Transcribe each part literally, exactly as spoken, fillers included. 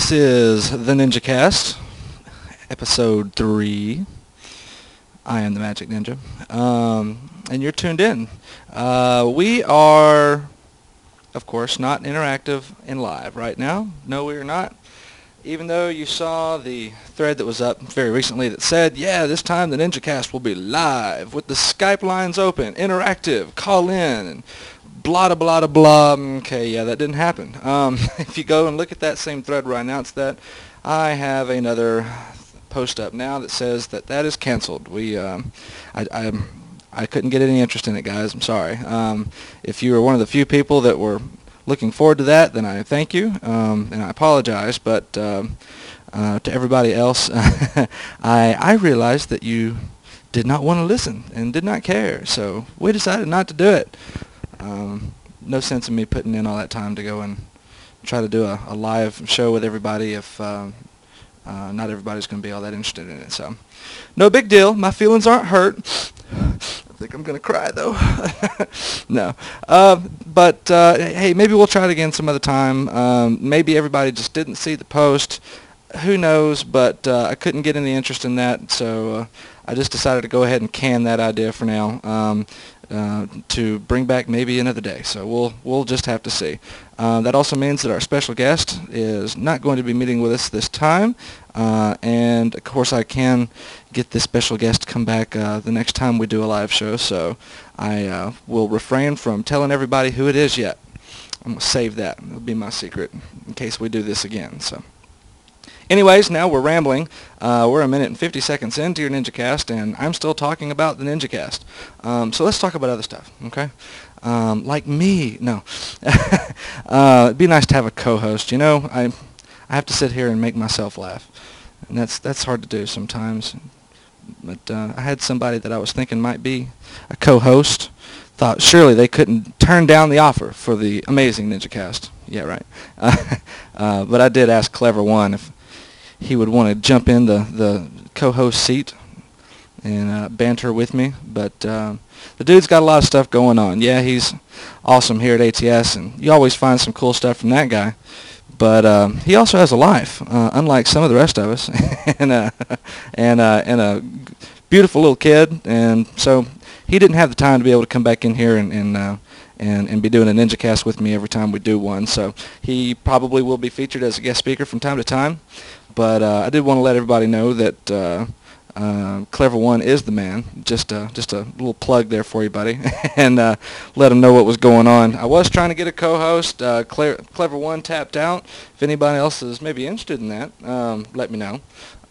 This is the Ninja Cast, episode three. I am the Magic Ninja, um, and you're tuned in. Uh, we are, of course, not interactive and live right now. No, we are not. Even though you saw the thread that was up very recently that said, yeah, this time the Ninja Cast will be live with the Skype lines open, interactive, call in, and blah, blah, blah, blah. Okay, yeah, that didn't happen. Um, if you go and look at that same thread where I announced that, I have another post up now that says that that is canceled. We, um, I, I, I couldn't get any interest in it, guys. I'm sorry. Um, if you were one of the few people that were looking forward to that, then I thank you, um, and I apologize. But um, uh, to everybody else, I, I realized that you did not want to listen and did not care, so we decided not to do it. Um, no sense in me putting in all that time to go and try to do a, a live show with everybody if um, uh, not everybody's going to be all that interested in it. So, no big deal. My feelings aren't hurt. I think I'm going to cry, though. No. Uh, but, uh, hey, maybe we'll try it again some other time. Um, maybe everybody just didn't see the post. Who knows? But uh, I couldn't get any interest in that, so uh, I just decided to go ahead and can that idea for now. Um, Uh, to bring back maybe another day. So we'll we'll just have to see. Uh, that also means that our special guest is not going to be meeting with us this time, uh, and of course I can get this special guest to come back uh, the next time we do a live show. So I uh, will refrain from telling everybody who it is yet. I'm gonna save that. It'll be my secret in case we do this again. So. Anyways, now we're rambling. Uh, we're a minute and fifty seconds into your Ninja Cast, and I'm still talking about the Ninja Cast. Um, so let's talk about other stuff, okay? Um, like me, no. uh, it'd be nice to have a co-host. You know, I I have to sit here and make myself laugh, and that's that's hard to do sometimes. But uh, I had somebody that I was thinking might be a co-host. Thought surely they couldn't turn down the offer for the amazing Ninja Cast. Yeah, right. Uh, uh, but I did ask Clever One if he would want to jump in the, the co-host seat and uh, banter with me. But uh, the dude's got a lot of stuff going on. Yeah, he's awesome here at A T S, and you always find some cool stuff from that guy. But uh, he also has a life, uh, unlike some of the rest of us, and, uh, and, uh, and a beautiful little kid. And so he didn't have the time to be able to come back in here and, and uh, And, and be doing a Ninja Cast with me every time we do one. So he probably will be featured as a guest speaker from time to time. But uh, I did want to let everybody know that uh, uh, Clever One is the man. Just, uh, just a little plug there for you, buddy. And uh, let him know what was going on. I was trying to get a co-host. Uh, Cle- Clever One tapped out. If anybody else is maybe interested in that, um, let me know.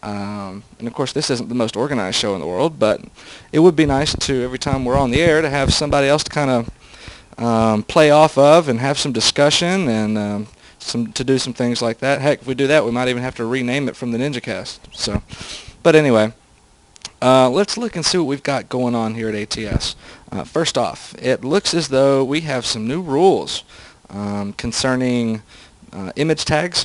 Um, and of course, this isn't the most organized show in the world, but it would be nice to, every time we're on the air, to have somebody else to kind of Um, play off of and have some discussion and um, some to do some things like that. Heck, if we do that, we might even have to rename it from the Ninja Cast. So, but anyway, uh, let's look and see what we've got going on here at A T S. Uh, first off, it looks as though we have some new rules um, concerning uh, image tags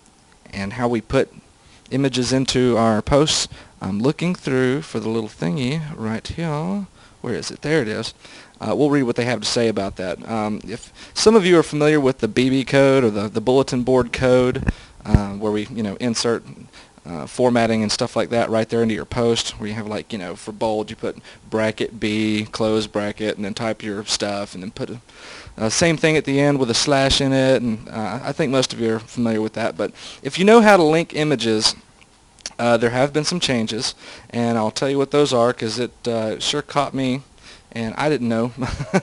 and how we put images into our posts. I'm looking through for the little thingy right here. Where is it? There it is. Uh, we'll read what they have to say about that. Um, if some of you are familiar with the B B code or the, the bulletin board code, uh, where we you know insert uh, formatting and stuff like that right there into your post, where you have like you know for bold you put bracket B, close bracket, and then type your stuff, and then put a uh, same thing at the end with a slash in it. And uh, I think most of you are familiar with that. But if you know how to link images, uh, there have been some changes, and I'll tell you what those are because it uh, sure caught me. And I didn't know.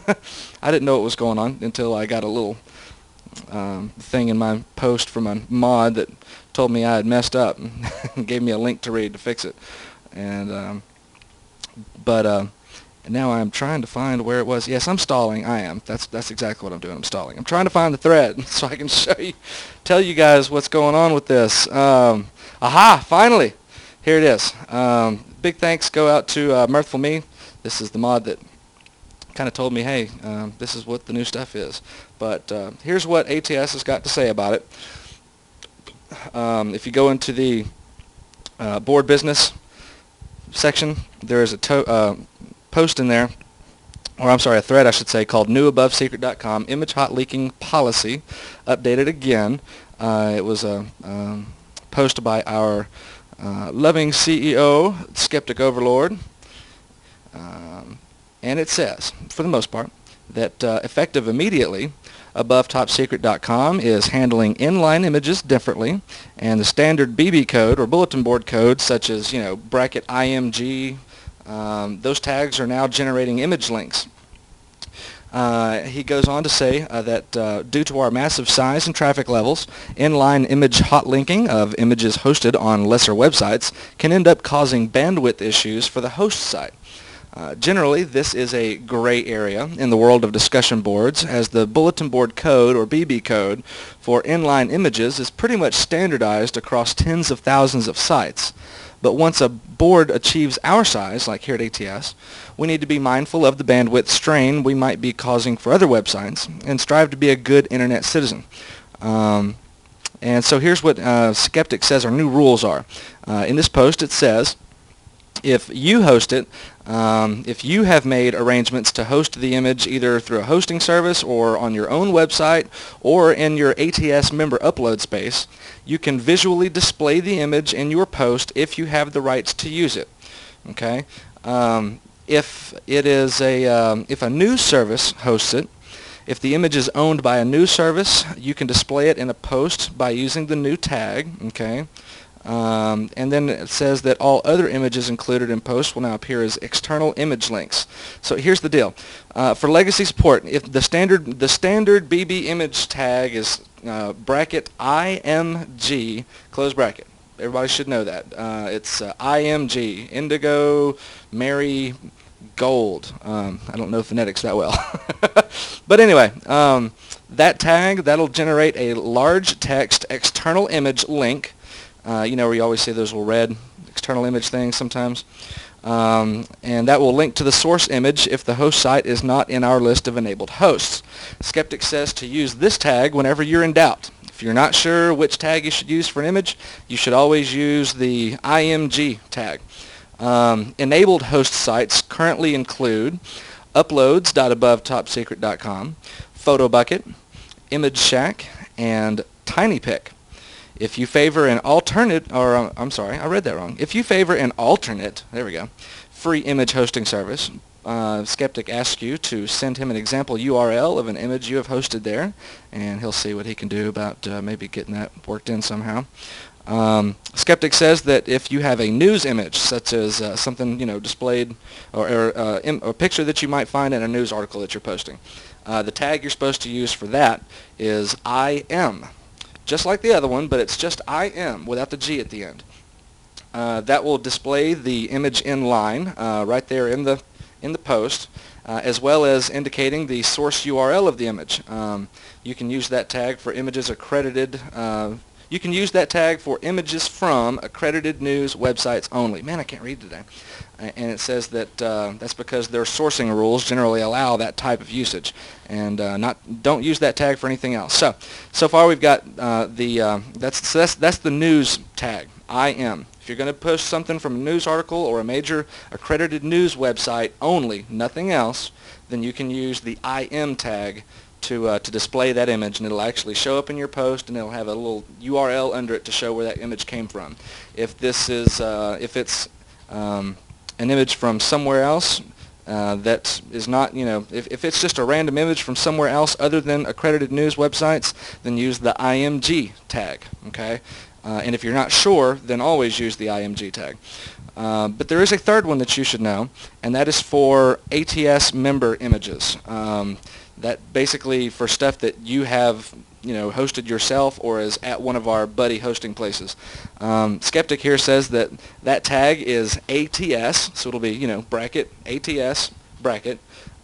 I didn't know what was going on until I got a little um, thing in my post from a mod that told me I had messed up and gave me a link to read to fix it. And um, but uh, now I'm trying to find where it was. Yes, I'm stalling. I am. That's that's exactly what I'm doing. I'm stalling. I'm trying to find the thread so I can show you, tell you guys what's going on with this. Um, aha! Finally, here it is. Um, big thanks go out to uh, Mirthful Me. This is the mod that kind of told me, hey, um, this is what the new stuff is. But uh, here's what A T S has got to say about it. Um, if you go into the uh, board business section, there is a to- uh, post in there or I'm sorry, a thread I should say, called new above secret dot com, image hot leaking policy, updated again. Uh, it was a, um, post by our uh, loving C E O, Skeptic Overlord. Um, and it says, for the most part, that uh, effective immediately, above top secret dot com is handling inline images differently, and the standard B B code or bulletin board code, such as you know bracket I M G, um, those tags are now generating image links. Uh, he goes on to say uh, that uh, due to our massive size and traffic levels, inline image hot linking of images hosted on lesser websites can end up causing bandwidth issues for the host site. Uh, generally, this is a gray area in the world of discussion boards, as the bulletin board code or B B code for inline images is pretty much standardized across tens of thousands of sites. But once a board achieves our size, like here at A T S, we need to be mindful of the bandwidth strain we might be causing for other websites and strive to be a good internet citizen. Um, and so here's what uh, Skeptic says our new rules are. Uh, in this post it says, if you host it, um, if you have made arrangements to host the image either through a hosting service or on your own website or in your A T S member upload space, you can visually display the image in your post if you have the rights to use it. Okay? Um, if it is a um, if a news service hosts it, if the image is owned by a news service, you can display it in a post by using the new tag. Okay? Um, and then it says that all other images included in posts will now appear as external image links. So here's the deal. Uh, for legacy support, if the standard the standard B B image tag is uh, bracket I M G, close bracket. Everybody should know that. Uh, it's uh, I M G, Indigo, Mary, Gold. Um, I don't know phonetics that well. But anyway, um, that tag, that'll generate a large text external image link. Uh, you know where you always see those little red external image things sometimes. Um, and that will link to the source image if the host site is not in our list of enabled hosts. Skeptic says to use this tag whenever you're in doubt. If you're not sure which tag you should use for an image, you should always use the I M G tag. Um, enabled host sites currently include uploads dot above top secret dot com, PhotoBucket, ImageShack, and TinyPic. If you favor an alternate, or uh, I'm sorry, I read that wrong. If you favor an alternate, there we go, free image hosting service, uh, Skeptic asks you to send him an example U R L of an image you have hosted there, and he'll see what he can do about uh, maybe getting that worked in somehow. Um, Skeptic says that if you have a news image, such as uh, something you know displayed, or, or uh, im- a picture that you might find in a news article that you're posting, uh, the tag you're supposed to use for that is I M. Just like the other one, but it's just I M without the G at the end. Uh, that will display the image in line uh, right there in the in the post, uh, as well as indicating the source U R L of the image. Um, you can use that tag for images accredited. Uh, you can use that tag for images from accredited news websites only. Man, I can't read today. And it says that uh, that's because their sourcing rules generally allow that type of usage, and uh, not don't use that tag for anything else. So, so far we've got uh, the uh, that's, so that's that's the news tag I M. If you're going to post something from a news article or a major accredited news website only, nothing else, then you can use the I M tag to uh, to display that image, and it'll actually show up in your post, and it'll have a little U R L under it to show where that image came from. If this is uh, if it's um, an image from somewhere else uh, that is not, you know, if, if it's just a random image from somewhere else other than accredited news websites, then use the I M G tag, okay? Uh, and if you're not sure, then always use the I M G tag. Uh, but there is a third one that you should know, and that is for A T S member images. Um, that basically for stuff that you have, you know, hosted yourself or is at one of our buddy hosting places. Um, Skeptic here says that that tag is A T S, so it'll be, you know, bracket, A T S, bracket,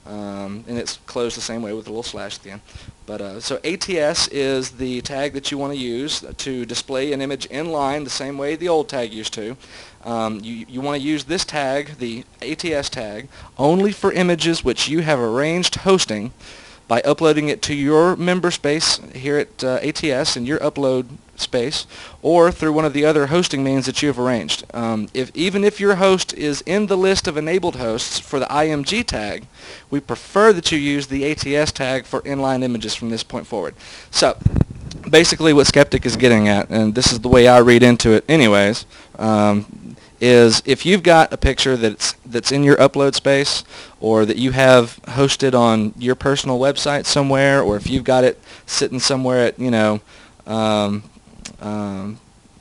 um, and it's closed the same way with a little slash at the end. But uh, so A T S is the tag that you want to use to display an image in line the same way the old tag used to. Um, you you want to use this tag, the A T S tag, only for images which you have arranged hosting by uploading it to your member space here at uh, A T S in your upload space, or through one of the other hosting means that you have arranged. Um, if even if your host is in the list of enabled hosts for the I M G tag, we prefer that you use the A T S tag for inline images from this point forward. So basically what Skeptic is getting at, and this is the way I read into it anyways, um, is if you've got a picture that's that's in your upload space, or that you have hosted on your personal website somewhere, or if you've got it sitting somewhere at, you know, um, um,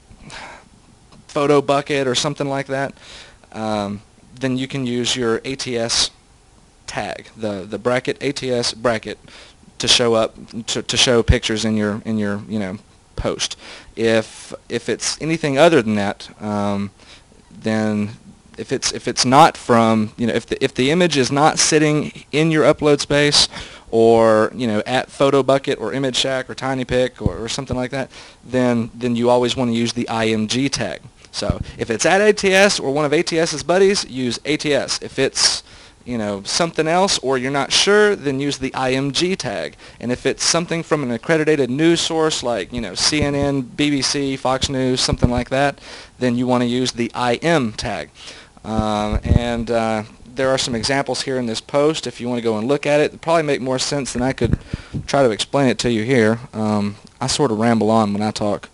Photo Bucket or something like that, um, then you can use your A T S tag, the the bracket A T S bracket, to show up to, to show pictures in your in your you know post. If if it's anything other than that, um, then if it's if it's not from you know if the if the image is not sitting in your upload space, or you know at PhotoBucket or Image Shack or TinyPic or, or something like that, then then you always want to use the I M G tag. So if it's at A T S or one of ATS's buddies, use A T S. If it's you know something else, or you're not sure, then use the I M G tag. And if it's something from an accredited news source like you know C N N, B B C, Fox News, something like that, then you want to use the I M tag. Um, and uh, there are some examples here in this post if you want to go and look at it. It'd probably make more sense than I could try to explain it to you here. Um, I sort of ramble on when I talk,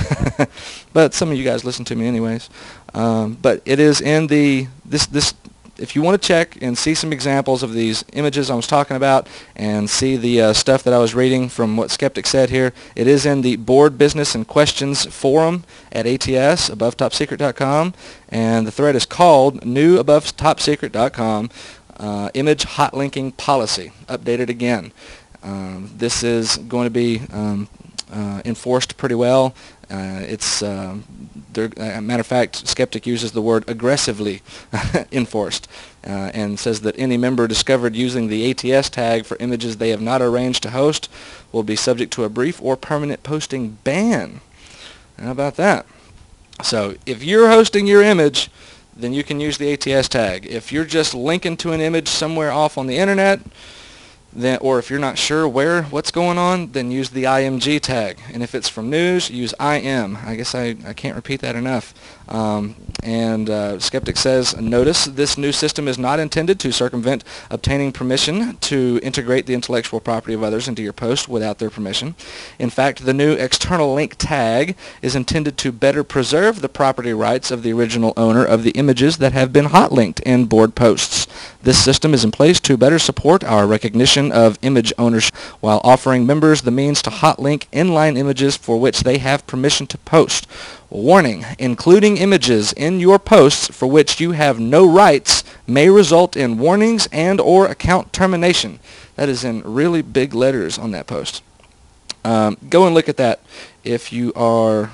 but some of you guys listen to me anyways. Um, but it is in the this this. If you want to check and see some examples of these images I was talking about, and see the uh, stuff that I was reading from what Skeptic said here, it is in the Board Business and Questions forum at A T S, above top secret dot com, and the thread is called new above top secret dot com uh, image hot linking policy, updated again. Um, this is going to be um, uh, enforced pretty well. Uh, it's, uh, a matter of fact, Skeptic uses the word aggressively enforced, uh, and says that any member discovered using the A T S tag for images they have not arranged to host will be subject to a brief or permanent posting ban. How about that? So if you're hosting your image, then you can use the A T S tag. If you're just linking to an image somewhere off on the internet, then, or if you're not sure where what's going on, then use the I M G tag. And if it's from news, use I M. I guess I, I can't repeat that enough. Um, and uh, Skeptic says, notice this new system is not intended to circumvent obtaining permission to integrate the intellectual property of others into your post without their permission. In fact, the new external link tag is intended to better preserve the property rights of the original owner of the images that have been hot linked in board posts. This system is in place to better support our recognition of image ownership while offering members the means to hot link inline images for which they have permission to post. Warning, including images in your posts for which you have no rights may result in warnings and or account termination. That is in really big letters on that post. Um, go and look at that if you are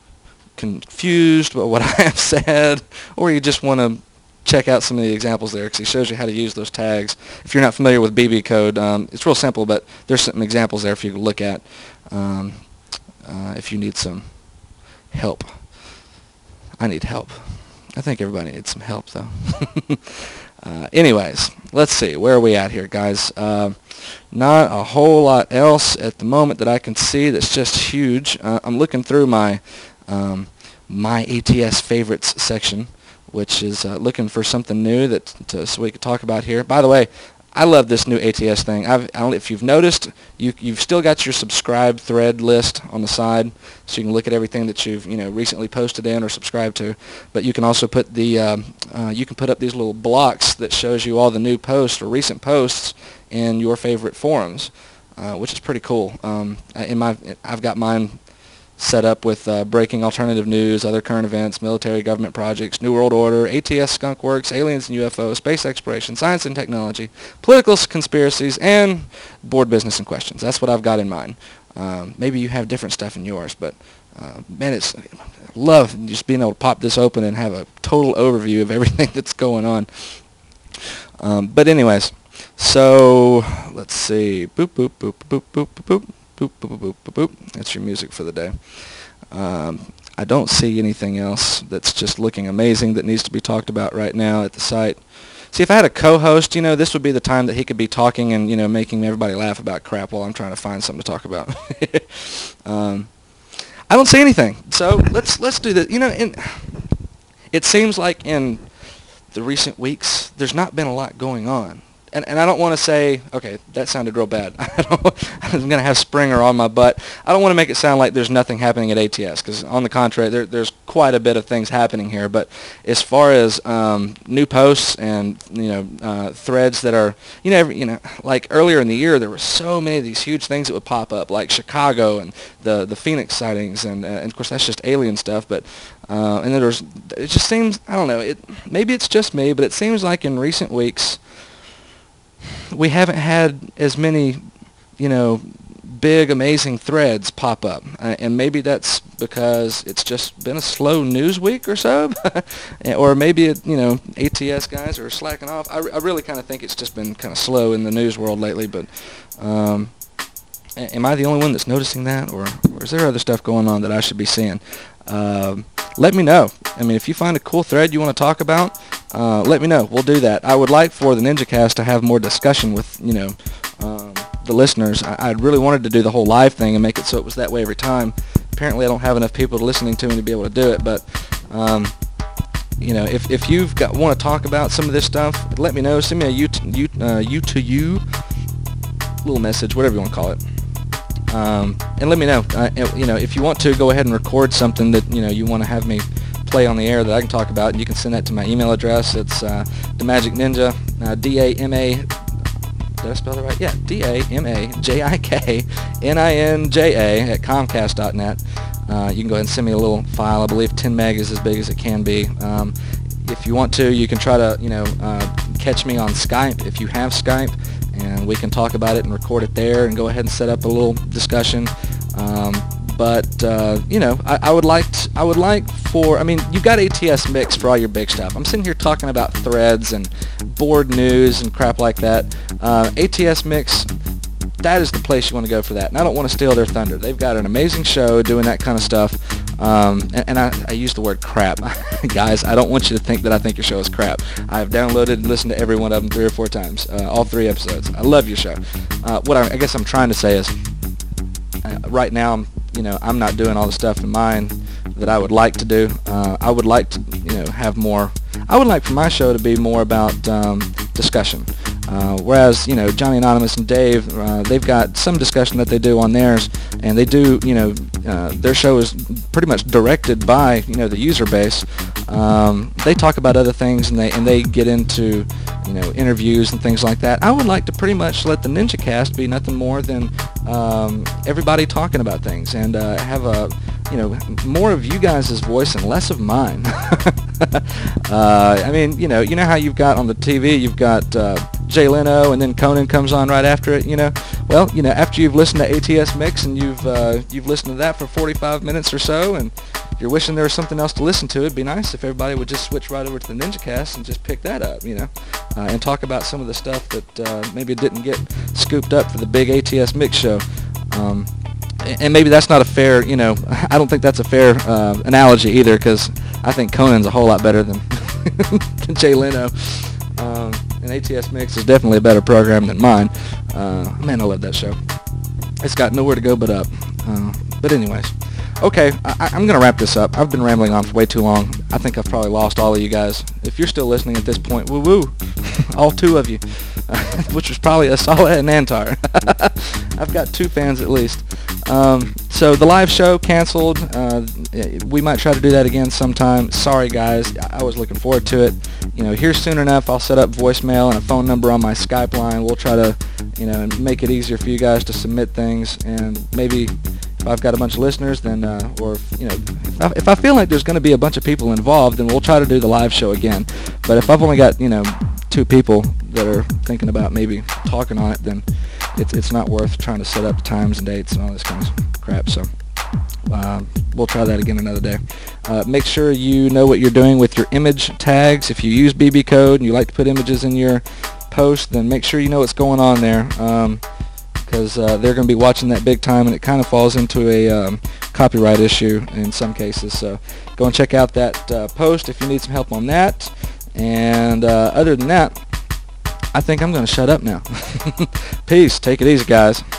confused about what I have said, or you just want to check out some of the examples there, because he shows you how to use those tags. If you're not familiar with B B code, um, it's real simple, but there's some examples there for you to look at um, uh, if you need some help. I need help. I think everybody needs some help, though. uh, anyways, let's see. Where are we at here, guys? Uh, not a whole lot else at the moment that I can see that's just huge. Uh, I'm looking through my um, my A T S favorites section, which is uh, looking for something new that to, so we could talk about here. By the way, I love this new A T S thing. I've, I don't, if you've noticed, you, you've still got your subscribe thread list on the side, so you can look at everything that you've you know recently posted in or subscribed to. But you can also put the um, uh, you can put up these little blocks that shows you all the new posts or recent posts in your favorite forums, uh, which is pretty cool. Um, in my, I've got mine set up with uh, breaking alternative news, other current events, military government projects, New World Order, A T S skunkworks, aliens and U F Os, space exploration, science and technology, political conspiracies, and board business and questions. That's what I've got in mind. Um, maybe you have different stuff in yours, but uh, man, it's I love just being able to pop this open and have a total overview of everything that's going on. Um, but anyways, so let's see. Boop boop boop boop boop boop boop. Boop, boop, boop, boop, boop. That's your music for the day. Um, I don't see anything else that's just looking amazing that needs to be talked about right now at the site. See, if I had a co-host, you know, this would be the time that he could be talking and, you know, making everybody laugh about crap while I'm trying to find something to talk about. um, I don't see anything. So let's let's do this. You know, in, it seems like in the recent weeks, there's not been a lot going on. and, and I don't want to say, okay, that sounded real bad. I don't, I'm going to have Springer on my butt. I don't want to make it sound like there's nothing happening at A T S, because on the contrary, there, there's quite a bit of things happening here. But as far as um, new posts and, you know, uh, threads that are, you know, every, you know, like earlier in the year, there were so many of these huge things that would pop up, like Chicago and the, the Phoenix sightings, and, uh, and of course that's just alien stuff. But uh, and then there's, it just seems, I don't know, it maybe it's just me, but it seems like in recent weeks we haven't had as many, you know, big, amazing threads pop up. Uh, and maybe that's because it's just been a slow news week or so. Or maybe, it, you know, A T S guys are slacking off. I, I really kind of think it's just been kind of slow in the news world lately. But um, am I the only one that's noticing that? Or, or is there other stuff going on that I should be seeing? Um, let me know. I mean, if you find a cool thread you want to talk about, uh, let me know. We'll do that. I would like for the NinjaCast to have more discussion with, you know, um, the listeners. I, I really wanted to do the whole live thing and make it so it was that way every time. Apparently, I don't have enough people listening to me to be able to do it. But, um, you know, if if you've got want to talk about some of this stuff, let me know. Send me a you to you, uh, you to you little message, whatever you want to call it. Um, and let me know. Uh, you know, if you want to, go ahead and record something that, you know, you want to have me play on the air that I can talk about, and you can send that to my email address. It's uh, the Magic Ninja, uh, D A M A. Did I spell that right? Yeah, D A M A J I K N I N J A at Comcast dot net. Uh, you can go ahead and send me a little file. I believe ten meg is as big as it can be. Um, if you want to, you can try to, you know, uh, catch me on Skype if you have Skype, and we can talk about it and record it there and go ahead and set up a little discussion. Um, but uh, you know, I, I would like to, I would like for I mean, you've got A T S Mix for all your big stuff. I'm sitting here talking about threads and board news and crap like that. Uh, A T S Mix, that is the place you want to go for that. And I don't want to steal their thunder. They've got an amazing show doing that kind of stuff. Um, and, and I, I use the word crap. Guys, I don't want you to think that I think your show is crap. I've downloaded and listened to every one of them three or four times, uh, all three episodes. I love your show. Uh, what I, I guess I'm trying to say is, uh, right now, I'm, you know, I'm not doing all the stuff in mine that I would like to do. Uh, I would like to, you know, have more. I would like for my show to be more about um, discussion. Uh, whereas, you know, Johnny Anonymous and Dave, uh, they've got some discussion that they do on theirs, and they do, you know, uh, their show is pretty much directed by, you know, the user base. Um, they talk about other things, and they and they get into, you know, interviews and things like that. I would like to pretty much let the NinjaCast be nothing more than um, everybody talking about things, and uh, have a, you know, more of you guys' voice and less of mine. uh, I mean, you know, you know how you've got on the T V, you've got uh, Jay Leno, and then Conan comes on right after it. You know, well, you know, after you've listened to A T S Mix and you've uh, you've listened to that for forty-five minutes or so, and you're wishing there was something else to listen to, it'd be nice if everybody would just switch right over to the NinjaCast and just pick that up, you know, uh, and talk about some of the stuff that uh, maybe didn't get scooped up for the big A T S Mix show. Um, and maybe that's not a fair, you know, I don't think that's a fair uh, analogy either, because I think Conan's a whole lot better than, than Jay Leno. Um, and A T S Mix is definitely a better program than mine. Uh, man, I love that show. It's got nowhere to go but up. Uh, but anyways, okay, I, I'm going to wrap this up. I've been rambling on for way too long. I think I've probably lost all of you guys. If you're still listening at this point, woo-woo, all two of you, which was probably Asala and Antar. I've got two fans at least. Um, so the live show canceled. Uh, we might try to do that again sometime. Sorry, guys. I was looking forward to it. You know, here soon enough, I'll set up voicemail and a phone number on my Skype line. We'll try to, you know, make it easier for you guys to submit things, and maybe if I've got a bunch of listeners, then, uh, or, you know, if I, if I feel like there's going to be a bunch of people involved, then we'll try to do the live show again. But if I've only got, you know, two people that are thinking about maybe talking on it, then it's it's not worth trying to set up times and dates and all this kind of crap. So uh, we'll try that again another day. Uh, make sure you know what you're doing with your image tags. If you use B B code and you like to put images in your post, then make sure you know what's going on there. Um, because uh, they're going to be watching that big time, and it kind of falls into a um, copyright issue in some cases. So go and check out that uh, post if you need some help on that. And uh, other than that, I think I'm going to shut up now. Peace. Take it easy, guys.